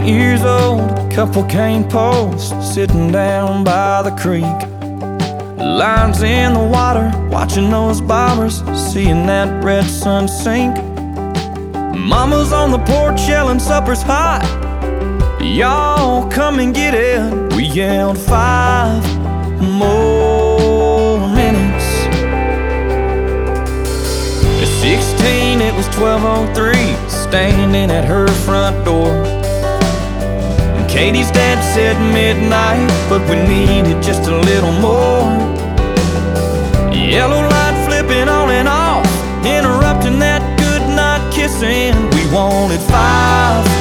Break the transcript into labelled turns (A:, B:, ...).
A: years old, a couple cane posts sitting down by the creek. Lines in the water, watching those bobbers, seeing that red sun sink. Mama's on the porch yelling supper's hot, y'all come and get it. We yelled 5 more minutes. At 16 it was 12:03, standing at her front door. And Katie's dad said midnight, but we needed just a little more. Yellow light flipping on and off, interrupting that goodnight kissing. We wanted 5